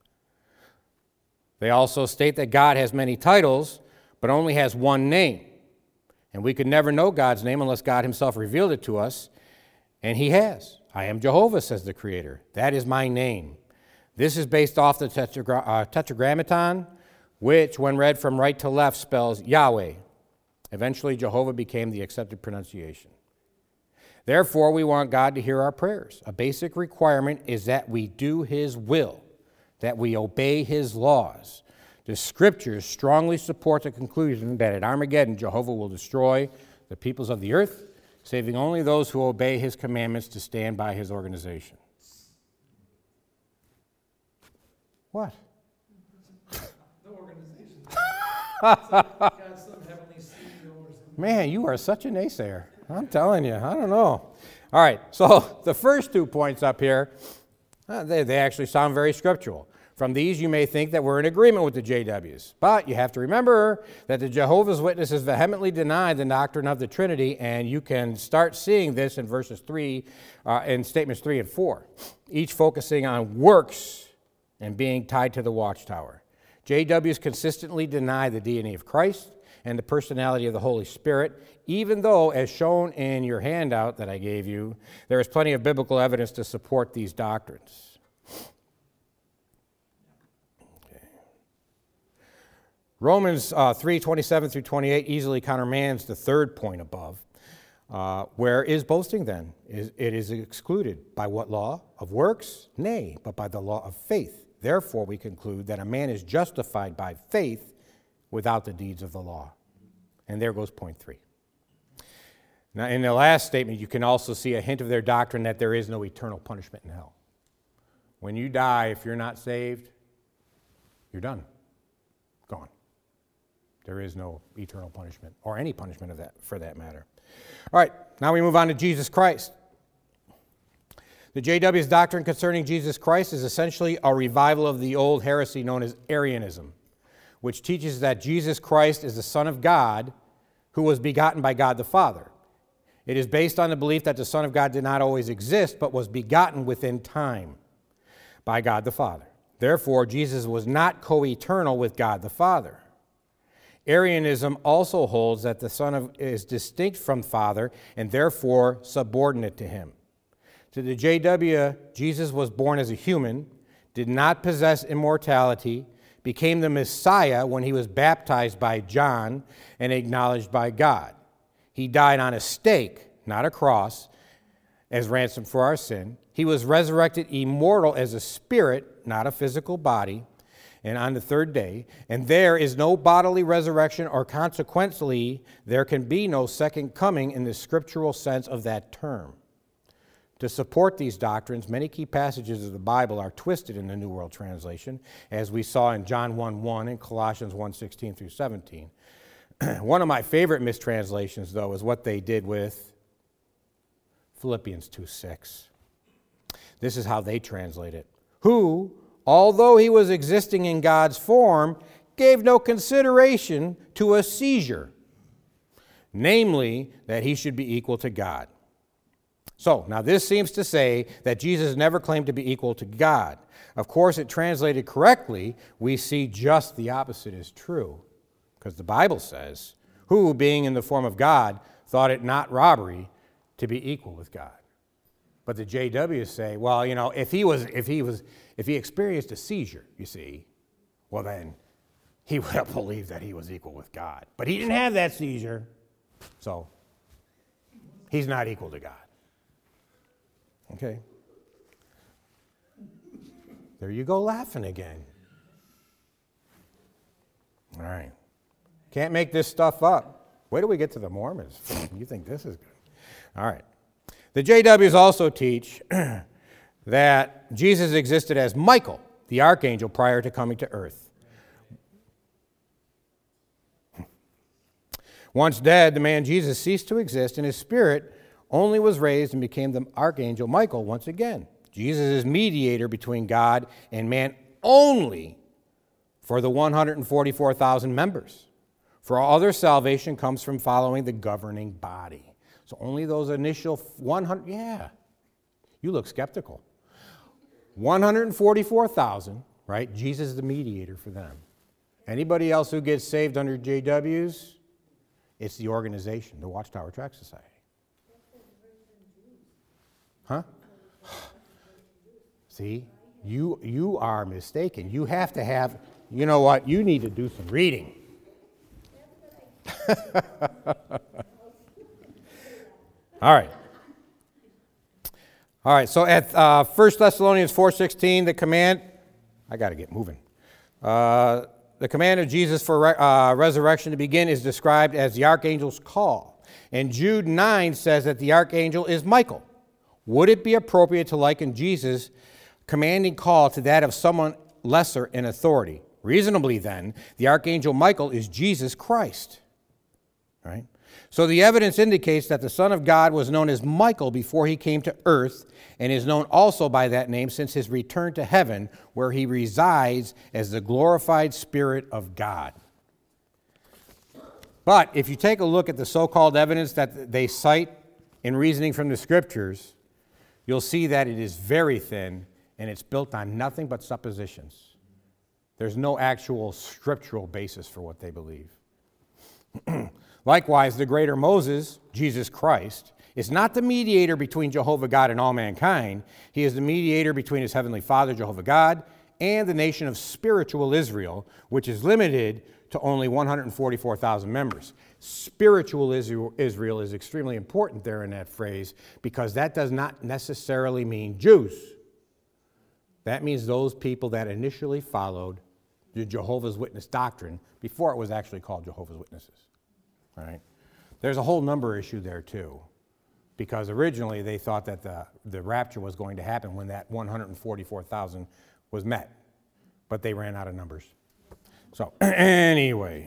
They also state that God has many titles, but only has one name. And we could never know God's name unless God himself revealed it to us. And he has. I am Jehovah, says the Creator. That is my name. This is based off the tetragra- uh, Tetragrammaton, which, when read from right to left, spells Yahweh. Eventually, Jehovah became the accepted pronunciation. Therefore, we want God to hear our prayers. A basic requirement is that we do His will, that we obey His laws. The Scriptures strongly support the conclusion that at Armageddon, Jehovah will destroy the peoples of the earth, saving only those who obey His commandments to stand by His organization. What? The organization. Got some heavenly C E O or something. Man, you are such a naysayer. I'm telling you, I don't know. All right, so the first two points up here, uh, they, they actually sound very scriptural. From these, you may think that we're in agreement with the J Ws. But you have to remember that the Jehovah's Witnesses vehemently deny the doctrine of the Trinity, and you can start seeing this in verses three, uh, in statements three and four, each focusing on works and being tied to the watchtower. J Ws consistently deny the deity of Christ and the personality of the Holy Spirit, even though, as shown in your handout that I gave you, there is plenty of biblical evidence to support these doctrines. Okay. Romans uh, three, twenty-seven through twenty-eight easily countermands the third point above. Uh, where is boasting then? Is, it is excluded. By what law? Of works? Nay, but by the law of faith. Therefore, we conclude that a man is justified by faith without the deeds of the law. And there goes point three. Now, in the last statement, you can also see a hint of their doctrine that there is no eternal punishment in hell. When you die, if you're not saved, you're done. Gone. There is no eternal punishment, or any punishment of that, for that matter. All right, now we move on to Jesus Christ. The J W's doctrine concerning Jesus Christ is essentially a revival of the old heresy known as Arianism, which teaches that Jesus Christ is the Son of God who was begotten by God the Father. It is based on the belief that the Son of God did not always exist, but was begotten within time by God the Father. Therefore, Jesus was not co-eternal with God the Father. Arianism also holds that the Son of, is distinct from Father and therefore subordinate to Him. To the J W, Jesus was born as a human, did not possess immortality, became the Messiah when He was baptized by John and acknowledged by God. He died on a stake, not a cross, as ransom for our sin. He was resurrected immortal as a spirit, not a physical body, and on the third day. And there is no bodily resurrection, or consequently, there can be no second coming in the scriptural sense of that term. To support these doctrines, many key passages of the Bible are twisted in the New World Translation, as we saw in John one one and Colossians one sixteen through seventeen. One of my favorite mistranslations, though, is what they did with Philippians two six. This is how they translate it. Who, although He was existing in God's form, gave no consideration to a seizure, namely, that He should be equal to God. So, now this seems to say that Jesus never claimed to be equal to God. Of course, it translated correctly, we see just the opposite is true. Because the Bible says, who, being in the form of God, thought it not robbery to be equal with God. But the J Ws say, well, you know, if he was, if he was, if he experienced a seizure, you see, well then, he would have believed that he was equal with God. But he didn't have that seizure, so he's not equal to God. Okay? There you go laughing again. All right. Can't make this stuff up. Wait till we get to the Mormons. You think this is good. All right. The J Ws also teach that Jesus existed as Michael, the archangel, prior to coming to earth. Once dead, the man Jesus ceased to exist, and his spirit only was raised and became the archangel Michael once again. Jesus is mediator between God and man only for the one hundred forty-four thousand members. For all other salvation comes from following the governing body. So only those initial one hundred, yeah, you look skeptical. one hundred forty-four thousand, right? Jesus is the mediator for them. Anybody else who gets saved under J Ws, it's the organization, the Watchtower Tract Society. Huh? See, you, you are mistaken. You have to have, you know what, you need to do some reading. All right. All right, so at uh, First Thessalonians four sixteen, the command, I got to get moving. Uh, the command of Jesus for re- uh, resurrection to begin is described as the archangel's call. And Jude nine says that the archangel is Michael. Would it be appropriate to liken Jesus' commanding call to that of someone lesser in authority? Reasonably, then, the archangel Michael is Jesus Christ. Right? So the evidence indicates that the Son of God was known as Michael before he came to earth, and is known also by that name since his return to heaven, where he resides as the glorified Spirit of God. But if you take a look at the so-called evidence that they cite in reasoning from the Scriptures, you'll see that it is very thin, and it's built on nothing but suppositions. There's no actual scriptural basis for what they believe. Likewise, the greater Moses, Jesus Christ, is not the mediator between Jehovah God and all mankind. He is the mediator between his heavenly Father, Jehovah God, and the nation of spiritual Israel, which is limited to only one hundred forty-four thousand members. Spiritual Israel is extremely important there in that phrase, because that does not necessarily mean Jews. That means those people that initially followed the Jehovah's Witness doctrine before it was actually called Jehovah's Witnesses. All right? There's a whole number issue there too, because originally they thought that the, the rapture was going to happen when that one hundred forty-four thousand was met, but they ran out of numbers. So anyway,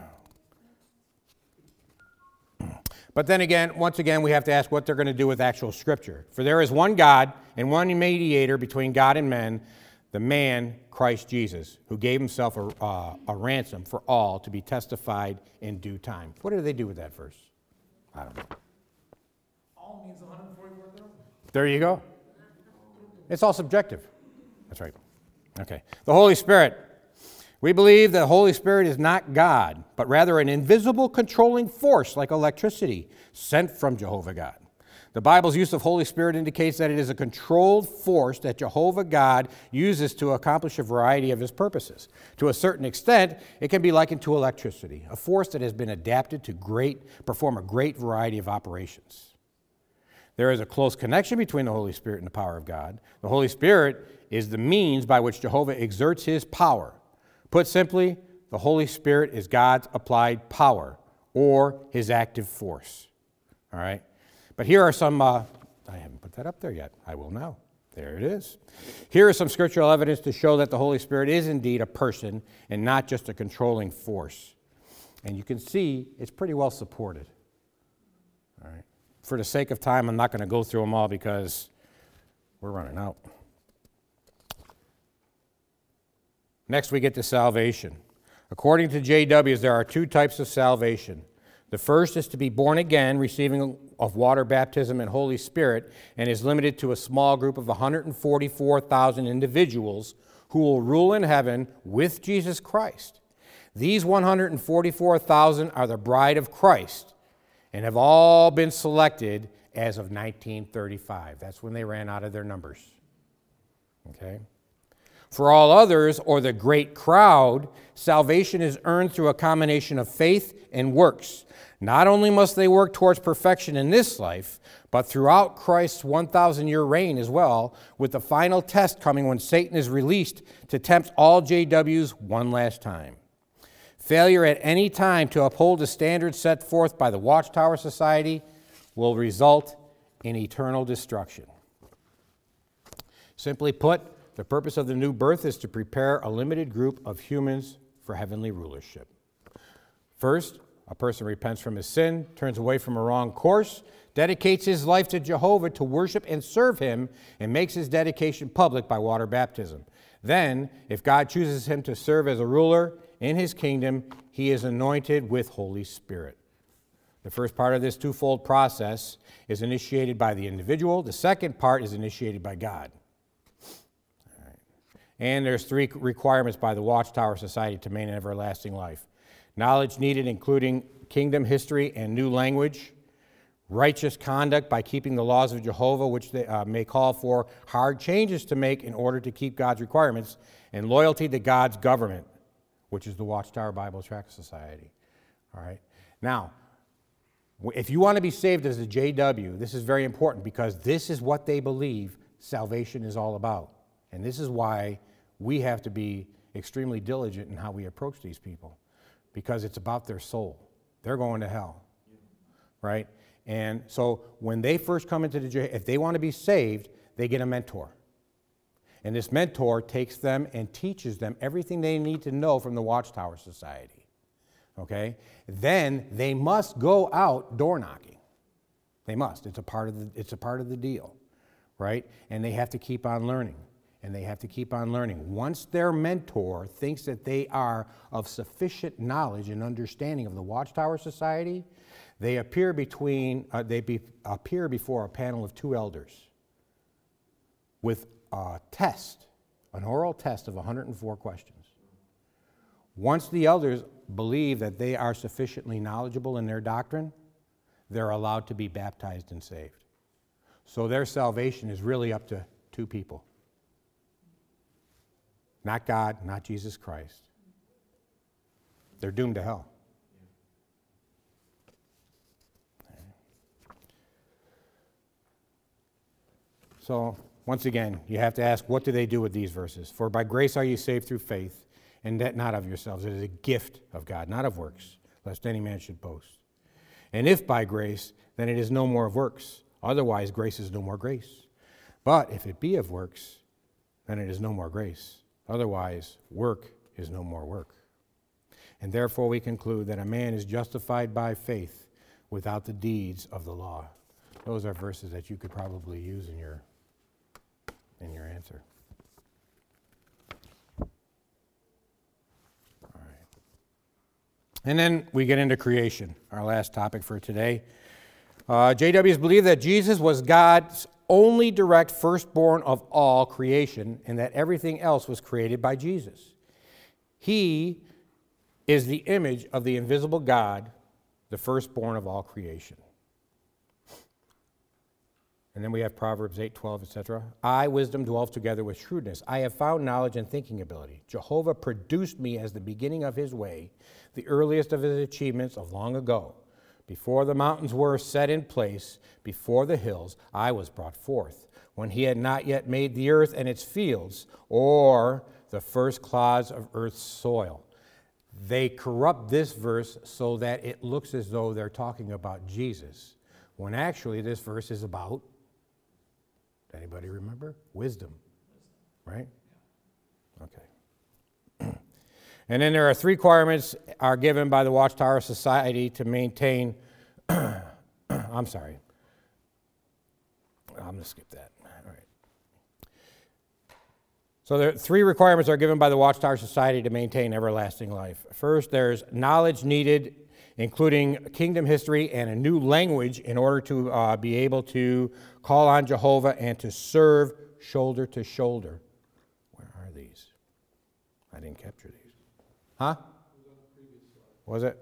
but then again, once again, we have to ask what they're going to do with actual Scripture. For there is one God and one mediator between God and men, the man Christ Jesus, who gave himself a, uh, a ransom for all to be testified in due time. What do they do with that verse? I don't know. All means one hundred forty-four thousand. There you go. It's all subjective. That's right. Okay. The Holy Spirit. We believe the Holy Spirit is not God, but rather an invisible controlling force like electricity sent from Jehovah God. The Bible's use of Holy Spirit indicates that it is a controlled force that Jehovah God uses to accomplish a variety of his purposes. To a certain extent, it can be likened to electricity, a force that has been adapted to great, perform a great variety of operations. There is a close connection between the Holy Spirit and the power of God. The Holy Spirit is the means by which Jehovah exerts his power. Put simply, the Holy Spirit is God's applied power, or his active force. All right? But here are some, uh, I haven't put that up there yet. I will now. There it is. Here is some scriptural evidence to show that the Holy Spirit is indeed a person and not just a controlling force. And you can see it's pretty well supported. All right? For the sake of time, I'm not going to go through them all because we're running out. Next, we get to salvation. According to J Ws, there are two types of salvation. The first is to be born again, receiving of water baptism and Holy Spirit, and is limited to a small group of one hundred forty-four thousand individuals who will rule in heaven with Jesus Christ. These one hundred forty-four thousand are the bride of Christ and have all been selected as of nineteen thirty-five. That's when they ran out of their numbers. Okay? For all others, or the great crowd, salvation is earned through a combination of faith and works. Not only must they work towards perfection in this life, but throughout Christ's one thousand year reign as well, with the final test coming when Satan is released to tempt all J Ws one last time. Failure at any time to uphold the standards set forth by the Watchtower Society will result in eternal destruction. Simply put, the purpose of the new birth is to prepare a limited group of humans for heavenly rulership. First, a person repents from his sin, turns away from a wrong course, dedicates his life to Jehovah to worship and serve him, and makes his dedication public by water baptism. Then, if God chooses him to serve as a ruler in his kingdom, he is anointed with Holy Spirit. The first part of this twofold process is initiated by the individual. The second part is initiated by God. And there's three requirements by the Watchtower Society to maintain everlasting life. Knowledge needed, including kingdom history and new language. Righteous conduct by keeping the laws of Jehovah, which they uh, may call for hard changes to make in order to keep God's requirements. And loyalty to God's government, which is the Watchtower Bible Tract Society. All right. Now, If you want to be saved as a J W, this is very important because this is what they believe salvation is all about. And this is why we have to be extremely diligent in how we approach these people, because it's about their soul. They're going to hell, right? And so when they first come into the J, if they want to be saved, they get a mentor. And this mentor takes them and teaches them everything they need to know from the Watchtower Society. Okay? Then they must go out door knocking. They must. It's a part of the, it's a part of the deal, right? And they have to keep on learning. And they have to keep on learning. Once their mentor thinks that they are of sufficient knowledge and understanding of the Watchtower Society, they appear between uh, they be, appear before a panel of two elders with a test, an oral test of one hundred four questions. Once the elders believe that they are sufficiently knowledgeable in their doctrine, they're allowed to be baptized and saved. So their salvation is really up to two people. Not God, not Jesus Christ. They're doomed to hell. So, once again, you have to ask, what do they do with these verses? For by grace are you saved through faith, and that not of yourselves. It is a gift of God, not of works, lest any man should boast. And if by grace, then it is no more of works. Otherwise, grace is no more grace. But if it be of works, then it is no more grace. Otherwise, work is no more work. And therefore we conclude that a man is justified by faith without the deeds of the law. Those are verses that you could probably use in your in your answer. All right. And then we get into creation, our last topic for today. Uh, J Ws believe that Jesus was God's only direct firstborn of all creation, and that everything else was created by Jesus. He is the image of the invisible God, the firstborn of all creation. And then we have Proverbs eight twelve, et cetera. I, wisdom, dwell together with shrewdness. I have found knowledge and thinking ability. Jehovah produced me as the beginning of his way, the earliest of his achievements of long ago. Before the mountains were set in place, before the hills, I was brought forth. When he had not yet made the earth and its fields, or the first clods of earth's soil. They corrupt this verse so that it looks as though they're talking about Jesus, when actually this verse is about, anybody remember? Wisdom, right? Okay. And then there are three requirements are given by the Watchtower Society to maintain, I'm sorry, I'm going to skip that. All right. So there are three requirements are given by the Watchtower Society to maintain everlasting life. First, there's knowledge needed, including kingdom history and a new language in order to uh, be able to call on Jehovah and to serve shoulder to shoulder. Where are these? I didn't capture these. Huh? Was it?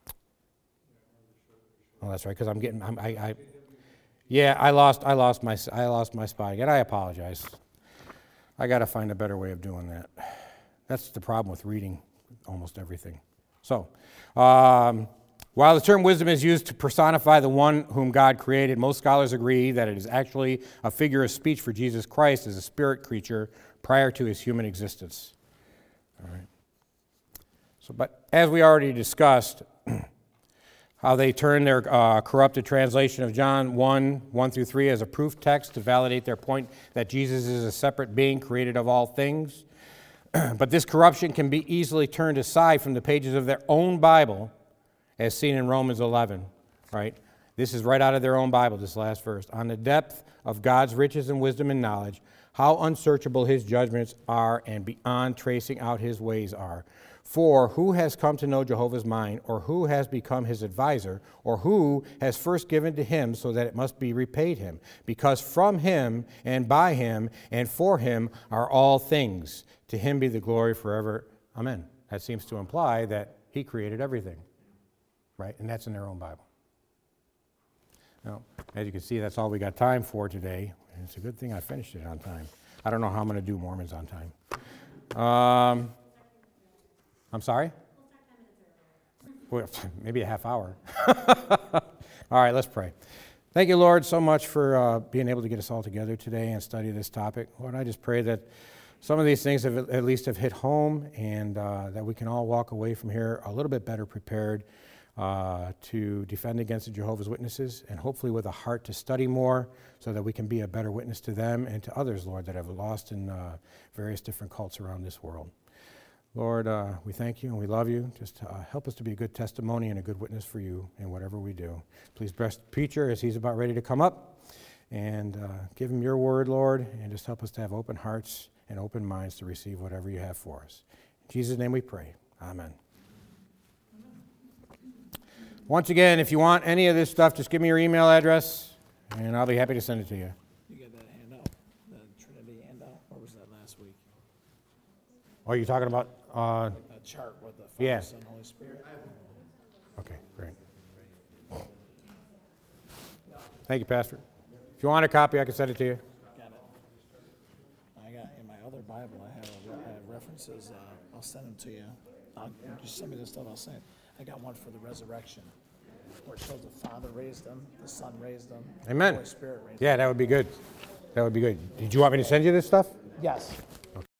Oh, that's right. Because I'm getting. I'm, I, I. Yeah, I lost. I lost my. I lost my spot again. I apologize. I got to find a better way of doing that. That's the problem with reading almost everything. So, um, while the term wisdom is used to personify the one whom God created, most scholars agree that it is actually a figure of speech for Jesus Christ as a spirit creature prior to his human existence. All right. So, but as we already discussed, how they turn their uh, corrupted translation of John one, one through three as a proof text to validate their point that Jesus is a separate being created of all things. But this corruption can be easily turned aside from the pages of their own Bible, as seen in Romans eleven, right? This is right out of their own Bible, this last verse. On the depth of God's riches and wisdom and knowledge, how unsearchable his judgments are and beyond tracing out his ways are. For who has come to know Jehovah's mind, or who has become his advisor, or who has first given to him so that it must be repaid him? Because from him and by him and for him are all things. To him be the glory forever. Amen. That seems to imply that he created everything, right? And that's in their own Bible. Now, as you can see, that's all we got time for today. And it's a good thing I finished it on time. I don't know how I'm going to do Mormons on time. Um, I'm sorry? Well, maybe a half hour. All right, let's pray. Thank you, Lord, so much for uh, being able to get us all together today and study this topic. Lord, I just pray that some of these things have at least have hit home, and uh, that we can all walk away from here a little bit better prepared uh, to defend against the Jehovah's Witnesses, and hopefully with a heart to study more so that we can be a better witness to them and to others, Lord, that have lost in uh, various different cults around this world. Lord, uh, we thank you and we love you. Just uh, help us to be a good testimony and a good witness for you in whatever we do. Please bless the preacher as he's about ready to come up, and uh, give him your word, Lord, and just help us to have open hearts and open minds to receive whatever you have for us. In Jesus' name we pray. Amen. Once again, if you want any of this stuff, just give me your email address, and I'll be happy to send it to you. You got that handout, the Trinity handout, or was that last week? Oh, you're talking about, uh, That chart with the Yeah. Father, Son, Holy Spirit? okay, great. Thank you, Pastor. If you want a copy, I can send it to you. Got it. I got, in my other Bible, I have, a- I have references, uh, I'll send them to you. I'll, just send me the stuff, I'll send it. I got one for the resurrection, where it shows the Father raised them, the Son raised them. Amen. The Holy Spirit raised them. Yeah, that would be good. That would be good. Did you want me to send you this stuff? Yes.